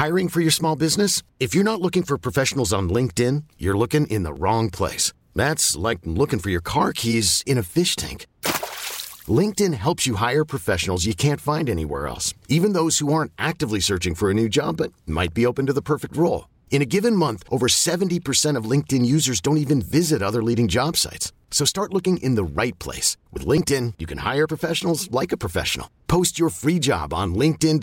Hiring for your small business? If you're not looking for professionals on LinkedIn, you're looking in the wrong place. That's like looking for your car keys in a fish tank. LinkedIn helps you hire professionals you can't find anywhere else, even those who aren't actively searching for a new job but might be open to the perfect role. In a given month, over 70% of LinkedIn users don't even visit other leading job sites. So start looking in the right place. With LinkedIn, you can hire professionals like a professional. Post your free job on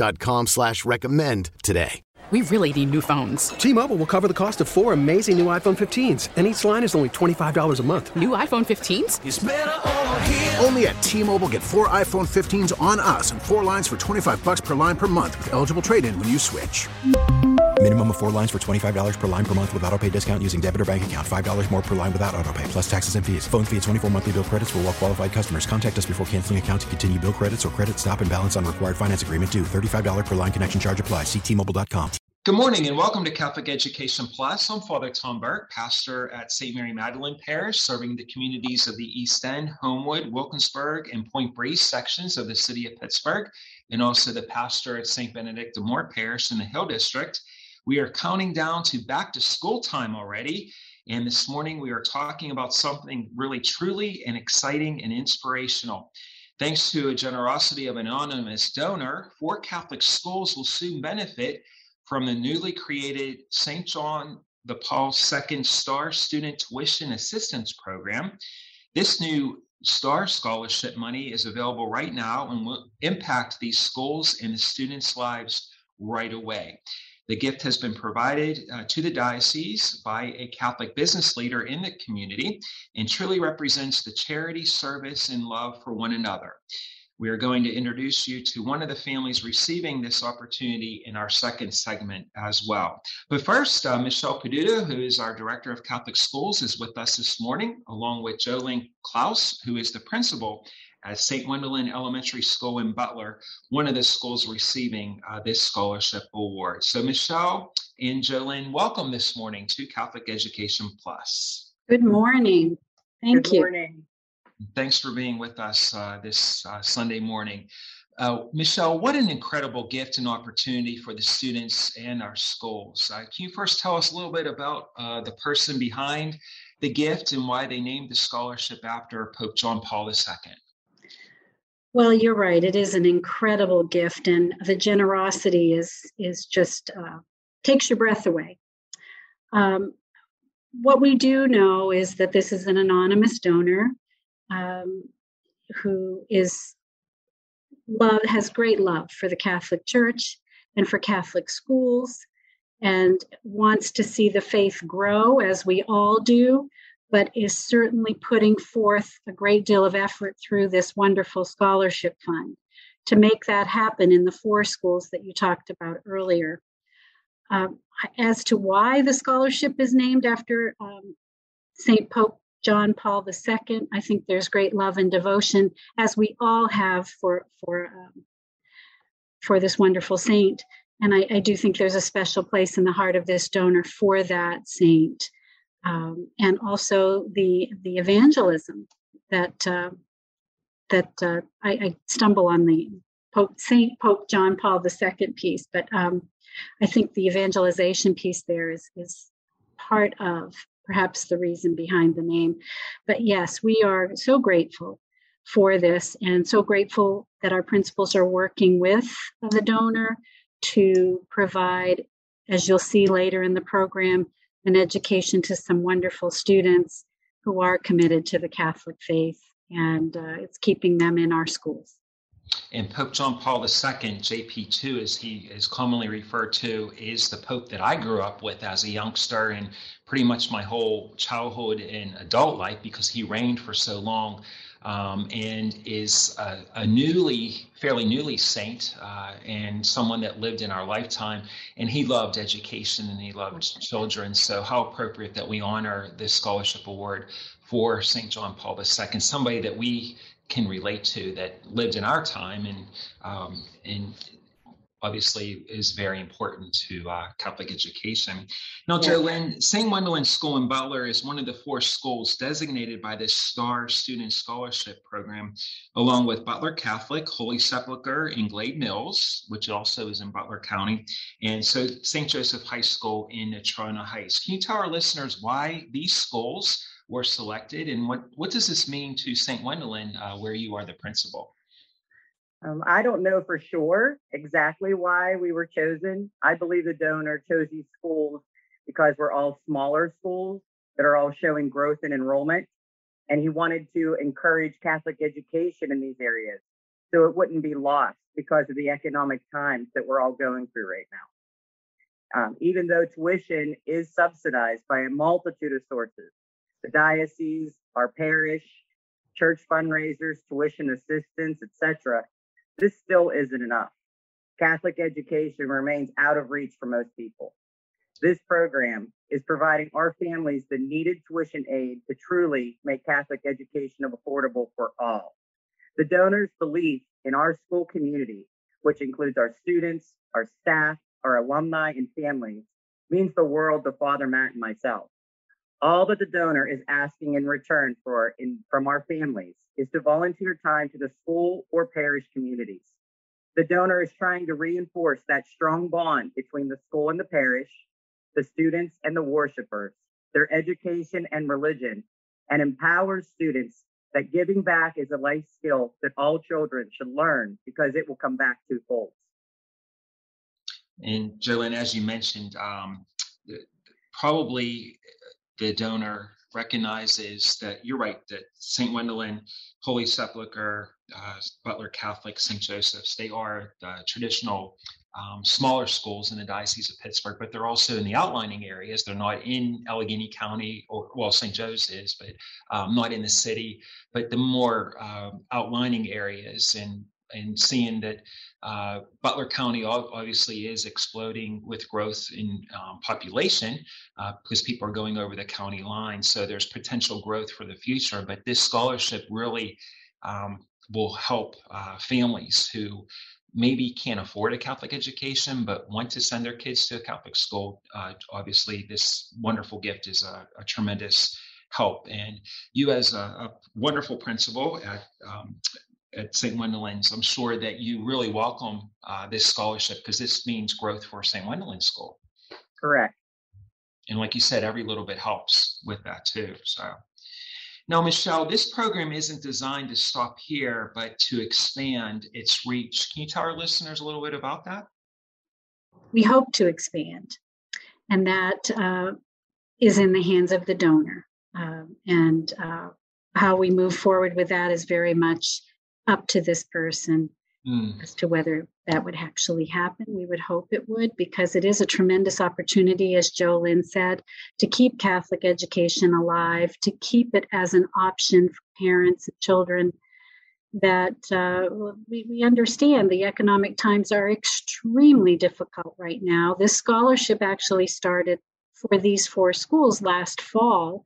linkedin.com/recommend today. We really need new phones. T-Mobile will cover the cost of 4 amazing new iPhone 15s, and each line is only $25 a month. New iPhone 15s? It's better over here. Only at T-Mobile, get 4 iPhone 15s on us and 4 lines for $25 per line per month with eligible trade-in when you switch. Minimum of 4 lines for $25 per line per month with autopay discount using debit or bank account. $5 more per line without autopay, plus taxes and fees. Phone fee at 24 monthly bill credits for well-qualified customers. Contact us before canceling account to continue bill credits or credit stop and balance on required finance agreement due. $35 per line connection charge applies. See T-Mobile.com. Good morning and welcome to Catholic Education Plus. I'm Father Tom Burke, pastor at St. Mary Magdalene Parish, serving the communities of the East End, Homewood, Wilkinsburg, and Point Breeze sections of the city of Pittsburgh, and also the pastor at St. Benedict de Moore Parish in the Hill District. We are counting down to back to school time already. And this morning we are talking about something really truly and exciting and inspirational. Thanks to a generosity of an anonymous donor, 4 Catholic schools will soon benefit from the newly created St. John Paul II STAR Student Tuition Assistance Program. This new STAR scholarship money is available right now and will impact these schools and the students' lives right away. The gift has been provided to the diocese by a Catholic business leader in the community and truly represents the charity, service, and love for one another. We are going to introduce you to one of the families receiving this opportunity in our second segment as well. But first, Michelle Peduto, who is our Director of Catholic Schools, is with us this morning, along with Jolene Klaus, who is the principal at St. Wendelin Elementary School in Butler, one of the schools receiving this scholarship award. So Michelle and Jolene, welcome this morning to Catholic Education Plus. Good morning. Thank you. Good morning. Thanks for being with us this Sunday morning. Michelle, what an incredible gift and opportunity for the students and our schools. Can you first tell us a little bit about the person behind the gift and why they named the scholarship after Pope John Paul II? Well, you're right. It is an incredible gift, and the generosity is just takes your breath away. What we do know is that this is an anonymous donor who has great love for the Catholic Church and for Catholic schools, and wants to see the faith grow, as we all do, but is certainly putting forth a great deal of effort through this wonderful scholarship fund to make that happen in the 4 schools that you talked about earlier. As to why the scholarship is named after St. Pope John Paul II, I think there's great love and devotion, as we all have for this wonderful saint. And I do think there's a special place in the heart of this donor for that saint. And also the evangelism that I stumble on the Saint Pope John Paul II piece, but I think the evangelization piece there is part of perhaps the reason behind the name. But yes, we are so grateful for this, and so grateful that our principals are working with the donor to provide, as you'll see later in the program, an education to some wonderful students who are committed to the Catholic faith, and it's keeping them in our schools. And Pope John Paul II, JP2, as he is commonly referred to, is the Pope that I grew up with as a youngster and pretty much my whole childhood and adult life, because he reigned for so long, and is a fairly newly saint, and someone that lived in our lifetime. And he loved education and he loved children. So how appropriate that we honor this scholarship award for St. John Paul II, somebody that we can relate to, that lived in our time and obviously is very important to Catholic education. Now, Jolynn, St. Wendelin School in Butler is one of the 4 schools designated by the STAR Student Scholarship Program, along with Butler Catholic, Holy Sepulchre, and Glade Mills, which also is in Butler County, and so St. Joseph High School in Natrona Heights. Can you tell our listeners why these schools were selected, and what does this mean to St. Wendelin, where you are the principal? I don't know for sure exactly why we were chosen. I believe the donor chose these schools because we're all smaller schools that are all showing growth in enrollment. And he wanted to encourage Catholic education in these areas so it wouldn't be lost because of the economic times that we're all going through right now. Even though tuition is subsidized by a multitude of sources, the diocese, our parish, church fundraisers, tuition assistance, etc., this still isn't enough. Catholic education remains out of reach for most people. This program is providing our families the needed tuition aid to truly make Catholic education affordable for all. The donors' belief in our school community, which includes our students, our staff, our alumni, and families, means the world to Father Matt and myself. All that the donor is asking in return from our families is to volunteer time to the school or parish communities. The donor is trying to reinforce that strong bond between the school and the parish, the students and the worshipers, their education and religion, and empowers students that giving back is a life skill that all children should learn because it will come back twofold. And Jolynn, as you mentioned, probably the donor recognizes that you're right, that St. Wendelin, Holy Sepulchre, Butler Catholic, St. Joseph's, they are the traditional smaller schools in the Diocese of Pittsburgh, but they're also in the outlying areas. They're not in Allegheny County, or St. Joe's is, but not in the city, but the more outlying areas, and seeing that Butler County obviously is exploding with growth in population because people are going over the county line. So there's potential growth for the future, but this scholarship really will help families who maybe can't afford a Catholic education, but want to send their kids to a Catholic school. Obviously, this wonderful gift is a tremendous help. And you, as a wonderful principal at St. Wendelin's, I'm sure that you really welcome this scholarship because this means growth for St. Wendelin School. Correct. And like you said, every little bit helps with that too. So now, Michelle, this program isn't designed to stop here, but to expand its reach. Can you tell our listeners a little bit about that? We hope to expand, and that is in the hands of the donor. And how we move forward with that is very much up to this person as to whether that would actually happen. We would hope it would, because it is a tremendous opportunity, as Jolynn said, to keep Catholic education alive, to keep it as an option for parents and children. That we understand the economic times are extremely difficult right now. This scholarship actually started for these 4 schools last fall.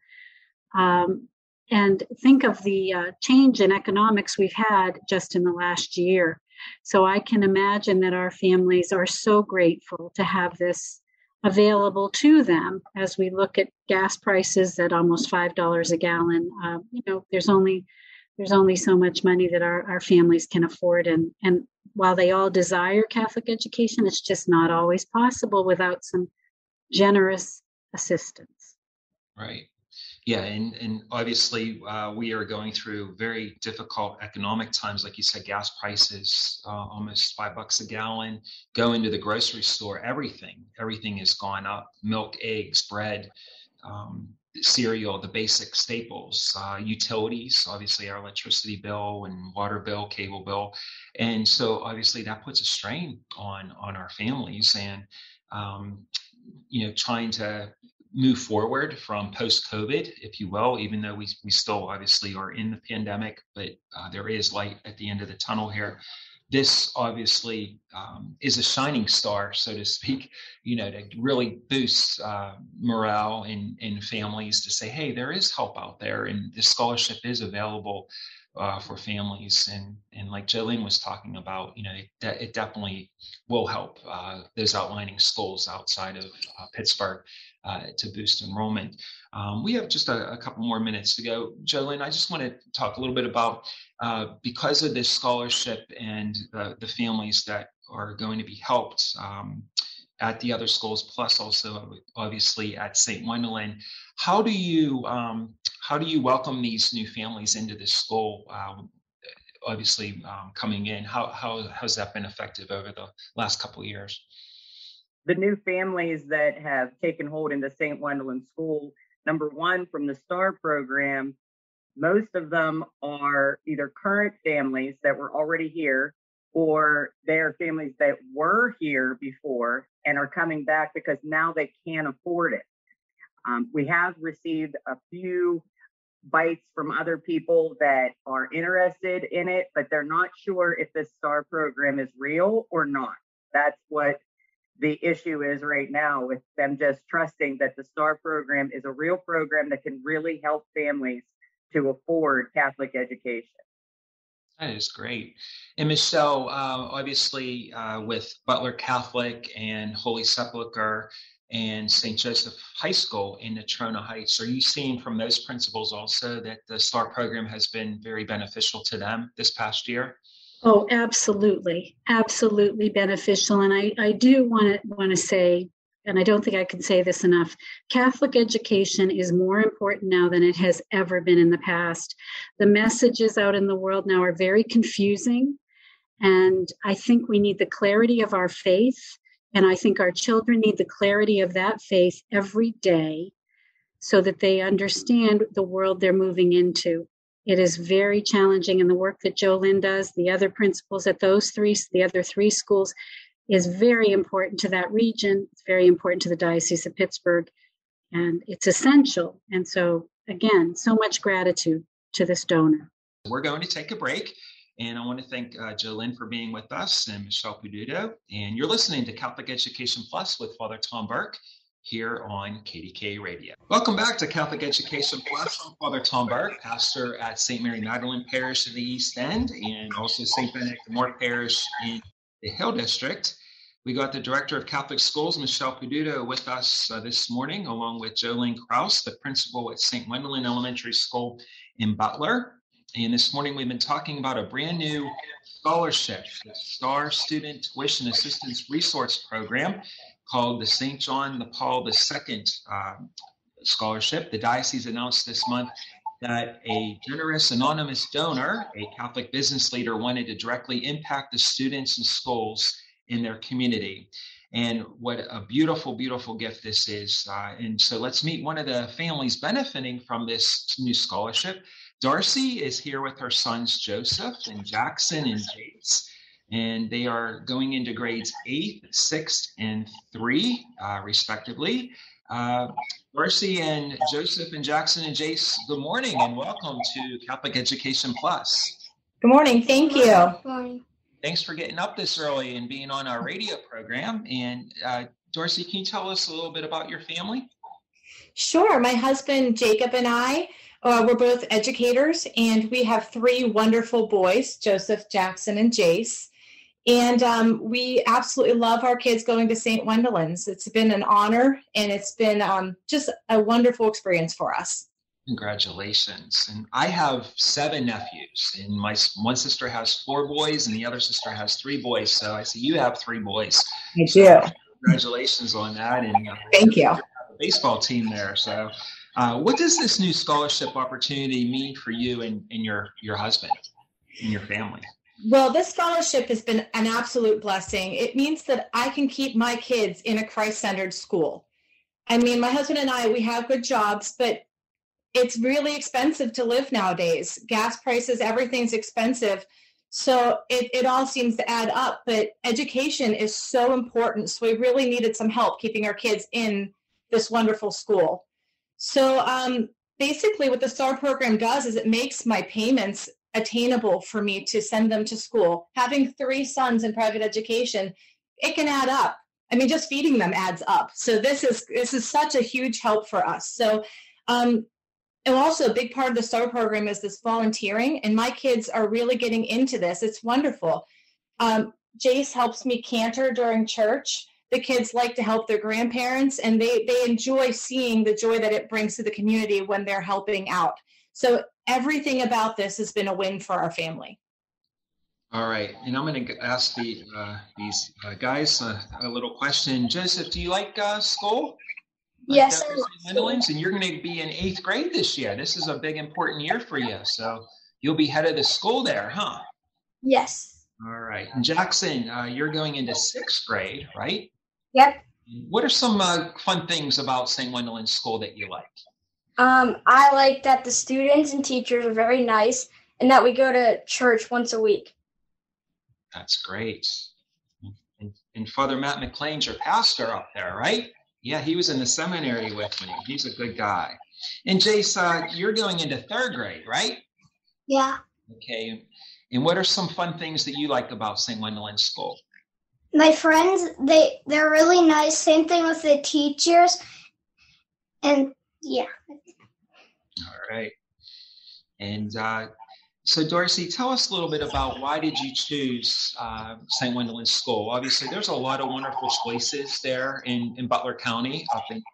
And think of the change in economics we've had just in the last year. So I can imagine that our families are so grateful to have this available to them as we look at gas prices at almost $5 a gallon. There's only so much money that our families can afford. And while they all desire Catholic education, it's just not always possible without some generous assistance. Right. Yeah, and obviously we are going through very difficult economic times. Like you said, gas prices, almost $5 a gallon. Go into the grocery store, everything has gone up. Milk, eggs, bread, cereal, the basic staples, utilities, obviously our electricity bill and water bill, cable bill. And so obviously that puts a strain on our families, and, trying to move forward from post-COVID, if you will, even though we still obviously are in the pandemic, but there is light at the end of the tunnel here. this obviously is a shining star, so to speak, to really boost morale in families to say, hey, there is help out there, and this scholarship is available for families. And like Jolene was talking about, it definitely will help those outlining schools outside of Pittsburgh to boost enrollment. We have just a couple more minutes to go. Jolene, I just want to talk a little bit about, because of this scholarship and the families that are going to be helped at the other schools, plus also obviously at St. Wendelin, how do you welcome these new families into the school? Obviously, coming in, how has that been effective over the last couple of years? The new families that have taken hold in the St. Wendelin School, number one, from the STAR program, most of them are either current families that were already here, or they're families that were here before and are coming back because now they can't afford it. We have received a few bites from other people that are interested in it, but they're not sure if this STAR program is real or not. That's what the issue is right now, with them just trusting that the STAR program is a real program that can really help families to afford Catholic education. That is great. And Michelle, obviously with Butler Catholic and Holy Sepulchre and St. Joseph High School in Natrona Heights, are you seeing from those principals also that the STAR program has been very beneficial to them this past year? Oh, absolutely. Absolutely beneficial. And I do want to say, and I don't think I can say this enough, Catholic education is more important now than it has ever been in the past. The messages out in the world now are very confusing. And I think we need the clarity of our faith. And I think our children need the clarity of that faith every day so that they understand the world they're moving into. It is very challenging, and the work that Jolene does, the other principals at the other three schools, is very important to that region. It's very important to the Diocese of Pittsburgh, and it's essential. And so, again, so much gratitude to this donor. We're going to take a break, and I want to thank Jolene for being with us, and Michelle Peduto. And you're listening to Catholic Education Plus with Father Tom Burke here on KDK Radio. Welcome back to Catholic Education Plus. I'm Father Tom Burke, pastor at St. Mary Magdalene Parish in the East End, and also St. Benedict the Mort Parish in the Hill District. We got the Director of Catholic Schools, Michelle Peduto, with us this morning, along with Jolene Krause, the principal at St. Wendelin Elementary School in Butler. And this morning we've been talking about a brand new scholarship, the STAR Student Tuition Assistance Resource Program, called the St. John Paul II Scholarship. The diocese announced this month that a generous anonymous donor, a Catholic business leader, wanted to directly impact the students and schools in their community. And what a beautiful, beautiful gift this is. And so let's meet one of the families benefiting from this new scholarship. Darcy is here with her sons, Joseph and Jackson and Jace. And they are going into grades 8, 6, and 3, respectively. Darcy and Joseph and Jackson and Jace, good morning and welcome to Catholic Education Plus. Good morning. Thank you. Good morning. Thanks for getting up this early and being on our radio program. And Darcy, can you tell us a little bit about your family? Sure. My husband, Jacob, and I, we're both educators, and we have 3 wonderful boys, Joseph, Jackson, and Jace. And we absolutely love our kids going to St. Wendelin's. It's been an honor, and it's been just a wonderful experience for us. Congratulations. And I have 7 nephews, and my one sister has 4 boys, and the other sister has 3 boys. So I see you have 3 boys. I do. Congratulations on that. And thank you. A baseball team there. So what does this new scholarship opportunity mean for you and your husband and your family? Well, this scholarship has been an absolute blessing. It means that I can keep my kids in a Christ-centered school. I mean, my husband and I, we have good jobs, but it's really expensive to live nowadays. Gas prices, everything's expensive. So it all seems to add up, but education is so important. So we really needed some help keeping our kids in this wonderful school. So basically what the STAR program does is it makes my payments attainable for me to send them to school. Having 3 sons in private education, it can add up. I mean, just feeding them adds up. So this is such a huge help for us. So, and also a big part of the STAR program is this volunteering, and my kids are really getting into this. It's wonderful. Jace helps me cantor during church. The kids like to help their grandparents, and they enjoy seeing the joy that it brings to the community when they're helping out. So everything about this has been a win for our family. All right, and I'm going to ask these guys a little question. Joseph, do you like school? Yes, I like and you're going to be in 8th grade this year. This is a big, important year for you. So you'll be head of the school there, huh? Yes. All right. And Jackson, you're going into 6th grade, right? Yep. What are some fun things about St. Wendolyn School that you like? I like that the students and teachers are very nice and that we go to church once a week. That's great. And Father Matt McLean's your pastor up there, right? Yeah, he was in the seminary with me. He's a good guy. And Jace, you're going into 3rd grade, right? Yeah. Okay. And what are some fun things that you like about St. Wendolyn School? My friends, they're really nice. Same thing with the teachers. And yeah. All right. And so Darcy, tell us a little bit about why did you choose St. Wendolyn School? Obviously, there's a lot of wonderful choices there in Butler County, up in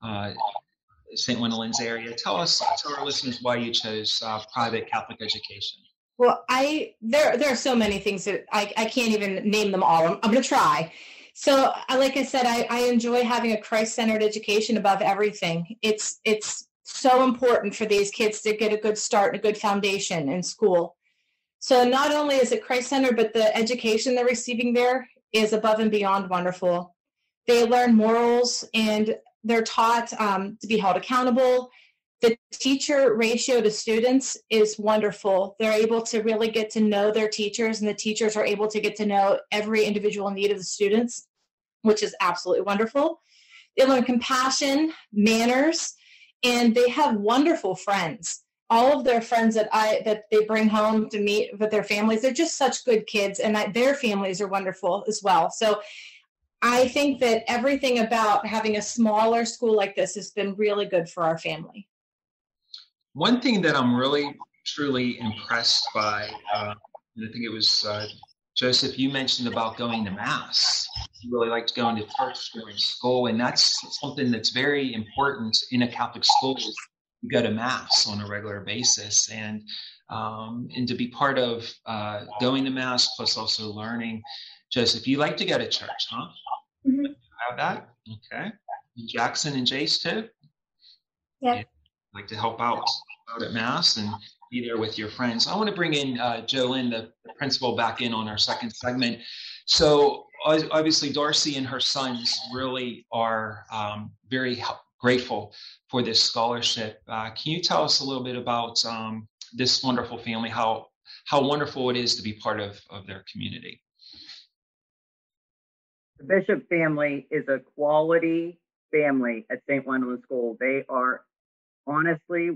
St. Wendolyn's area. Tell our listeners why you chose private Catholic education. Well, there are so many things that I can't even name them all. I'm going to try. So, like I said, I enjoy having a Christ-centered education above everything. It's so important for these kids to get a good start and a good foundation in school. So not only is it Christ-centered, but the education they're receiving there is above and beyond wonderful. They learn morals and they're taught to be held accountable. The teacher ratio to students is wonderful. They're able to really get to know their teachers, and the teachers are able to get to know every individual need of the students, which is absolutely wonderful. They learn compassion, manners, and they have wonderful friends. All of their friends that they bring home to meet with their families, they're just such good kids, and their families are wonderful as well. So I think that everything about having a smaller school like this has been really good for our family. One thing that I'm really, truly impressed by, and I think it was Joseph, you mentioned about going to Mass. You really liked going to church during school, and that's something that's very important in a Catholic school. Is you go to Mass on a regular basis, and to be part of going to Mass plus also learning. Joseph, you like to go to church, huh? Mm-hmm. Have that? Okay. And Jackson and Jace too? Yeah. Like to help out at Mass and be there with your friends. I want to bring in Jolynn, the principal, back in on our second segment. So obviously Darcy and her sons really are very grateful for this scholarship. Can you tell us a little bit about this wonderful family, how wonderful it is to be part of their community? The Bishop family is a quality family at St. Wendolyn School. They are honestly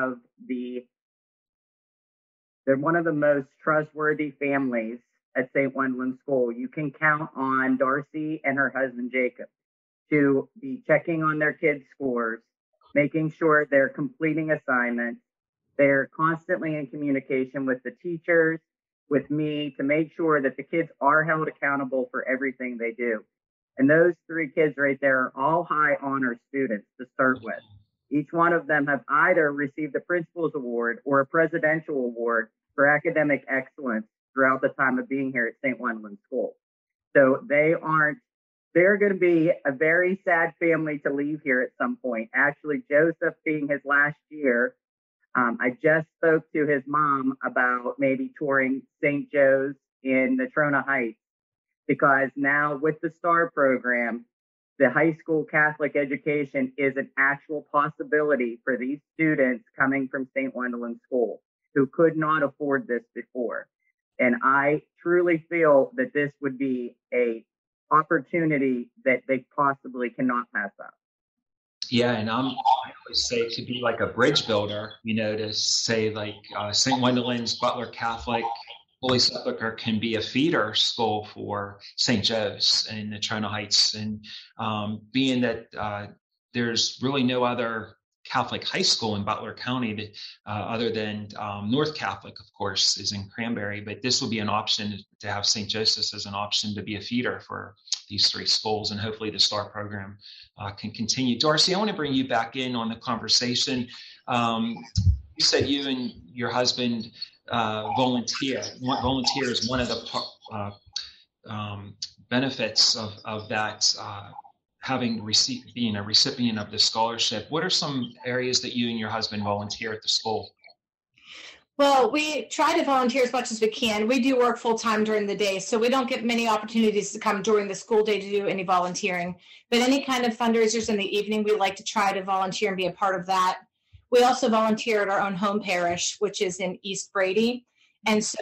they're one of the most trustworthy families at St. Wendolyn School. You can count on Darcy and her husband Jacob to be checking on their kids' scores, making sure they're completing assignments. They're constantly in communication with the teachers, with me, to make sure that the kids are held accountable for everything they do. And those 3 kids right there are all high honor students to start with. Each one of them have either received a principal's award or a presidential award for academic excellence throughout the time of being here at St. Wendolyn School. So they're going to be a very sad family to leave here at some point. Actually, Joseph being his last year, I just spoke to his mom about maybe touring St. Joe's in Natrona Heights, because now with the STAR program, the high school Catholic education is an actual possibility for these students coming from St. Wendolyn School who could not afford this before. And I truly feel that this would be a opportunity that they possibly cannot pass up. Yeah, and I always say it could be like a bridge builder, to say like St. Wendellin's, Butler Catholic, Holy Sepulchre can be a feeder school for St. Joe's in the Trona Heights. And being that there's really no other Catholic high school in Butler County other than North Catholic, of course, is in Cranberry. But this will be an option to have St. Joseph's as an option to be a feeder for these three schools. And hopefully the STAR program can continue. Darcy, I want to bring you back in on the conversation. You said you and your husband volunteer. Volunteer is one of the benefits of that being a recipient of the scholarship. What are some areas that you and your husband volunteer at the school? Well, we try to volunteer as much as we can. We do work full time during the day, so we don't get many opportunities to come during the school day to do any volunteering. But any kind of fundraisers in the evening, we like to try to volunteer and be a part of that. We also volunteer at our own home parish, which is in East Brady. And so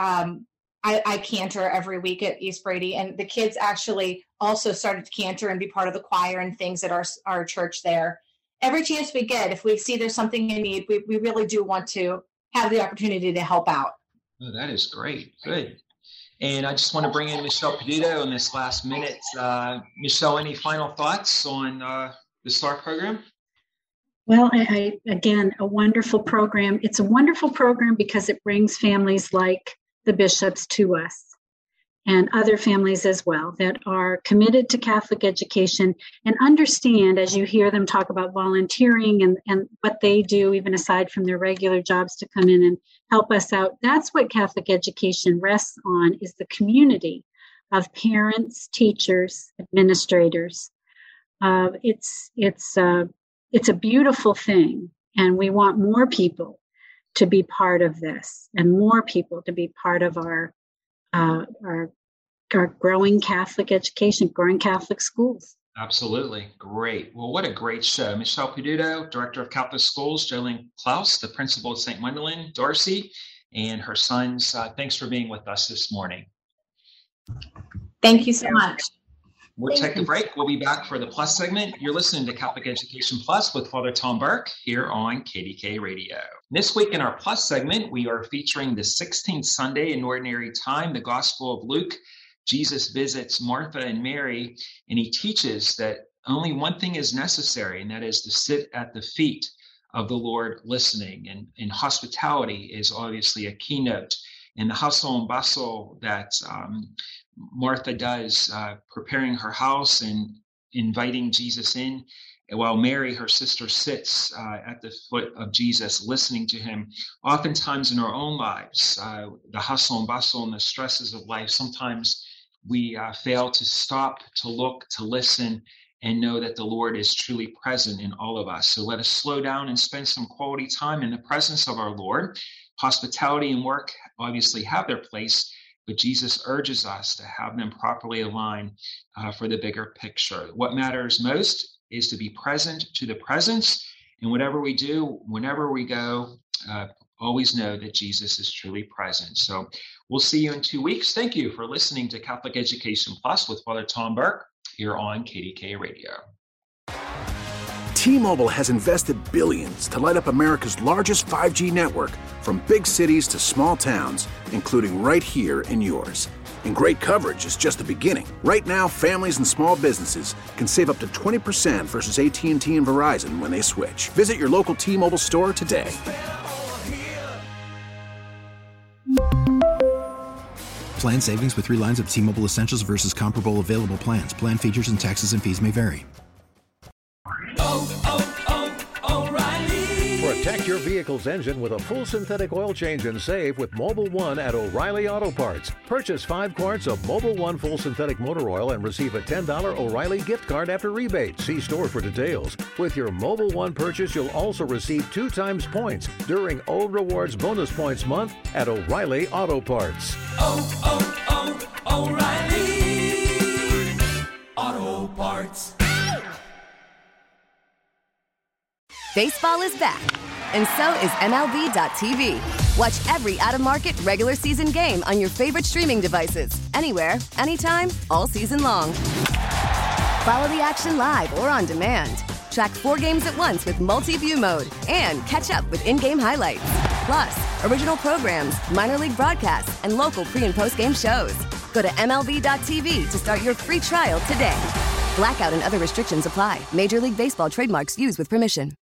I cantor every week at East Brady, and the kids actually also started to cantor and be part of the choir and things at our church there. Every chance we get, if we see there's something in need, we really do want to have the opportunity to help out. Oh, that is great. Good. And I just want to bring in Michelle Peduto in this last minute. Michelle, any final thoughts on the STAR program? Well, again, a wonderful program. It's a wonderful program because it brings families like the bishops to us and other families as well that are committed to Catholic education and understand, as you hear them talk about volunteering and what they do, even aside from their regular jobs, to come in and help us out. That's what Catholic education rests on, is the community of parents, teachers, administrators. It's a beautiful thing, and we want more people to be part of this and more people to be part of our growing Catholic education, growing Catholic schools. Absolutely. Great. Well, what a great show. Michelle Peduto, Director of Catholic Schools, Jolene Klaus, the Principal at St. Wendelin, Darcy, and her sons. Thanks for being with us this morning. Thank you so much. We'll take a break. We'll be back for the Plus segment. You're listening to Catholic Education Plus with Father Tom Burke here on KDK Radio. This week in our Plus segment, we are featuring the 16th Sunday in Ordinary Time, the Gospel of Luke. Jesus visits Martha and Mary, and he teaches that only one thing is necessary, and that is to sit at the feet of the Lord listening. And hospitality is obviously a keynote. And the hustle and bustle that Martha does, preparing her house and inviting Jesus in, while Mary, her sister, sits at the foot of Jesus, listening to him. Oftentimes in our own lives, the hustle and bustle and the stresses of life, sometimes we fail to stop, to look, to listen, and know that the Lord is truly present in all of us. So let us slow down and spend some quality time in the presence of our Lord. Hospitality and work obviously have their place, but Jesus urges us to have them properly aligned for the bigger picture. What matters most is to be present to the presence, and whatever we do, whenever we go, always know that Jesus is truly present. So we'll see you in 2 weeks. Thank you for listening to Catholic Education Plus with Father Tom Burke here on KDK Radio. T-Mobile has invested billions to light up America's largest 5G network, from big cities to small towns, including right here in yours. And great coverage is just the beginning. Right now, families and small businesses can save up to 20% versus AT&T and Verizon when they switch. Visit your local T-Mobile store today. Plan savings with 3 lines of T-Mobile Essentials versus comparable available plans. Plan features and taxes and fees may vary. Protect your vehicle's engine with a full synthetic oil change and save with Mobil 1 at O'Reilly Auto Parts. Purchase 5 quarts of Mobil 1 full synthetic motor oil and receive a $10 O'Reilly gift card after rebate. See store for details. With your Mobil 1 purchase, you'll also receive 2 times points during O Rewards Bonus Points Month at O'Reilly Auto Parts. O'Reilly Auto Parts. Baseball is back, and so is MLB.tv. Watch every out-of-market, regular season game on your favorite streaming devices, anywhere, anytime, all season long. Follow the action live or on demand. Track 4 games at once with multi-view mode and catch up with in-game highlights. Plus, original programs, minor league broadcasts, and local pre- and post-game shows. Go to MLB.tv to start your free trial today. Blackout and other restrictions apply. Major League Baseball trademarks used with permission.